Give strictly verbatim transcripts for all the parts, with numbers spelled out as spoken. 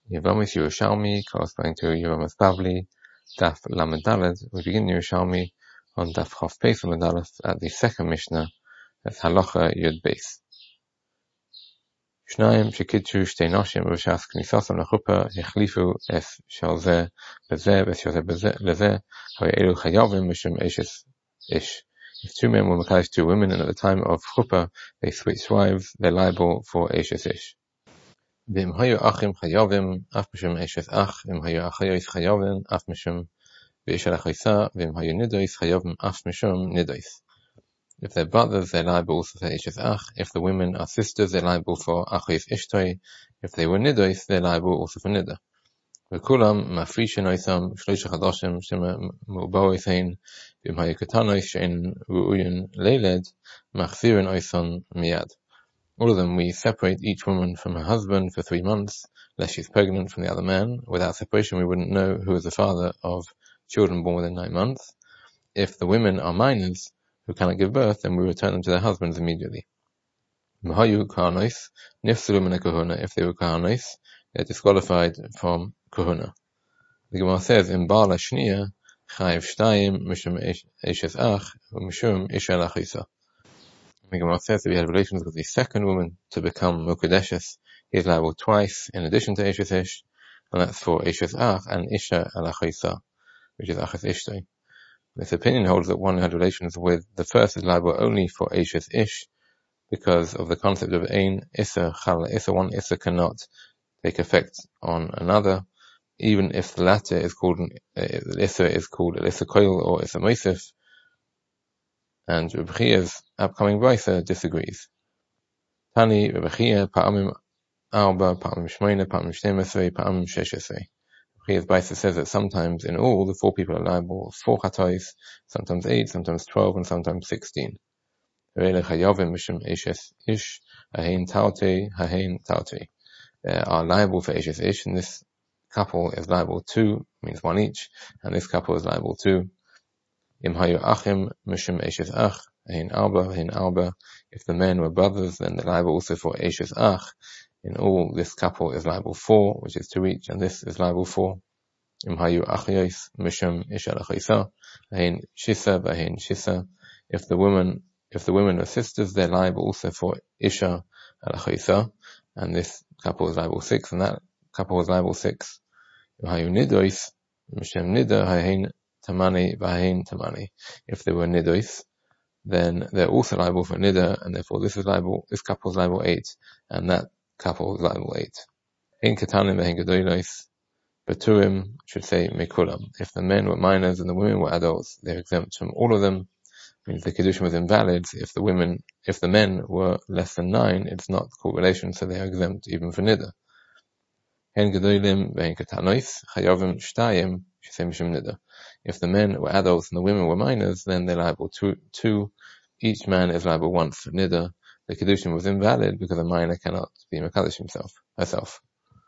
Yevamos Yerushalmi, corresponding to Yevamos Bavli, Daf Lamed Daled. We begin Yerushalmi on Daf Chof Beis Lamed Aleph at the second Mishnah, that's Halacha Yud Beis. Shnayim shekidchu shtei noshim b'shas knisasam lechuppah yechlifu es shel zeh bezeh v'es shel zeh lezeh ha'y elu chayavim mishum eshes ish. If two men were mekadosh two women and at the time of chuppah they switched wives, they're liable for eshes ish. V'im hayu achim chayavim af mishum eshes ach, v'im hayu achayos chayavim af mishum v'ish al achoisa, v'im hayu nidois chayavim af mishum nidois. If they're brothers, they're liable also for Ishes Ach. If the women are sisters, they're liable for Achis Ishtoi. If they were Nidois, they're liable also for Nida. V'kulam mafrishin oisam shloisha chadashim shema mu'bao oisein v'im hayukatanois she'en ru'uyin leiled machzirin oisan miyad. All of them, we separate each woman from her husband for three months, lest she's pregnant from the other man. Without separation, we wouldn't know who is the father of children born within nine months. If the women are minors, who cannot give birth, then we return them to their husbands immediately. Mahayu kahanois, nifsulu min kahuna. If they were kahanois, they are disqualified from kahuna. The Gemara says in Bala Shniya, chayiv shtayim mishum eshes ach mishum isha lachisa. The Gemara says that we had relations with the second woman to become mukadeshes. He is liable twice in addition to eshes ish, and that's for eshes ach and isha alachisa, which is achas ishtoi. This opinion holds that one who had relations with the first is liable only for Eshes Ish, because of the concept of Ein Issa Chal Issa. One Issa cannot take effect on another, even if the latter is called uh, Issa is called Issa Koil or Issa Moisef. And Rebbe Chia's upcoming brisa disagrees. Tani Rebbe Chia Pa'amim Arba Pa'amim Shmeina Pa'amim Shnemasrei Pa'amim Sheshesrei. His Baisa says that sometimes in all the four people are liable four chatois, sometimes eight, sometimes twelve, and sometimes sixteen. They are liable for eshes ish, and this couple is liable two, means one each, and this couple is liable two. Im hayu achim mishum eshes ach, ahin arba, ahin arba. If the men were brothers, then they're liable also for eshes ach. In all, this couple is liable four, which is two each, and this is liable four. Im hayu achayos mishum isha lachaisa, ahin shisa v'ahin shisa. If the women, if the women are sisters, they're liable also for isha lachaisa, and this couple is liable six, and that couple is liable six. Im hayu nidois mishum nida, ahin tamani v'ahin tamani. If they were nidois, then they're also liable for nida, and therefore this is liable, this couple is liable eight, and that couple is liable eight. Ein katanim v'ein gedolos, beturim should say mekulam. If the men were minors and the women were adults, they're exempt from all of them. Means the kedushin was invalid. If the women, if the men were less than nine, it's not called relation, so they are exempt even for nida. Ein gedolim v'ein katanois chayavim shtayim should say mishum nida. If the men were adults and the women were minors, then they're liable two. Two. Each man is liable once for nida. The kedushin was invalid because a minor cannot be mekadosh himself, herself.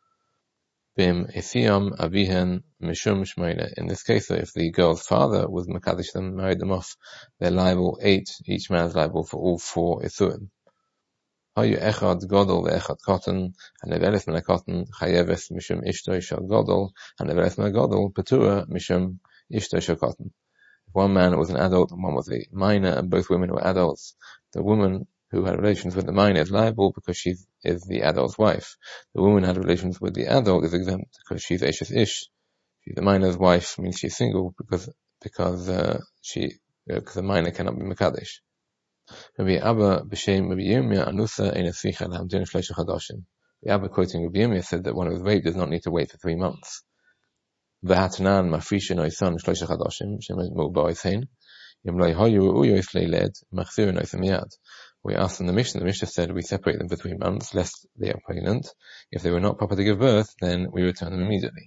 Bim isiyam avihen mishum shmeina. In this case, if the girl's father was mekadosh them, married them off, they're liable eight. Each man is liable for all four isuim. Hayu echad godol ve'echad cotton, and neveles min cotton chayeves mishum ishtoi shel godol, and neveles min godol petura mishum ishtoi shel cotton. If one man was an adult and one was a minor, and both women were adults, the woman who had relations with the minor is liable because she is the adult's wife. The woman who had relations with the adult is exempt because she's eshes ish. She's the minor's wife, means she's single because because uh, she because the minor cannot be mekadesh. Rabbi Abba b'shem Rabbi Yirmiyah anusa ein asicha l'hamdin shloisha chadashim. Rabbi Abba quoting Rabbi Yirmiyah said that one who is raped does not need to wait for three months. V'hatanan mafrishin oisan shloisha chadashim shem mu'ba oisein yom lo hayu uyos leiled machzirin oisam miyad. We asked in the Mishnah, the Mishnah said we separate them for three months, lest they are pregnant. If they were not proper to give birth, then we return them immediately.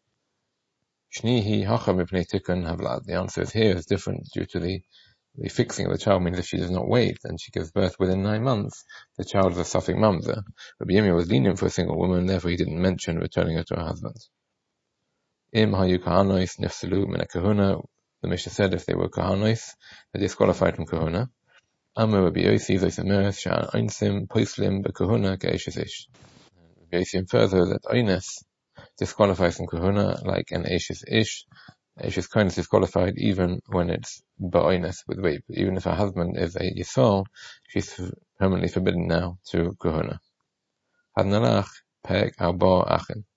Shnihi hacha mipnei tikkun havlad. The answer is here is different due to the, the fixing of the child, means if she does not wait, then she gives birth within nine months, the child is a suffix mamzer. Rabbi Yirmiyah was lenient for a single woman, therefore he didn't mention returning her to her husband. Im hayu kahanois nifselu min kahuna. The Mishnah said if they were kahanois, they're disqualified from kahuna. Amar Rabbi Yossi Zoisameres Sha'an Einsim Poislim Bekahuna Ge'eshes Ish. Rabbi Yossi infers that Eines disqualified from kahuna, like an Ashes Ish. Ashes Kohen is disqualified even when it's ba'oinus, with rape. Even if her husband is a Yisrael, she's permanently forbidden now to kahuna. Hadnalach, Perek Arba Achin.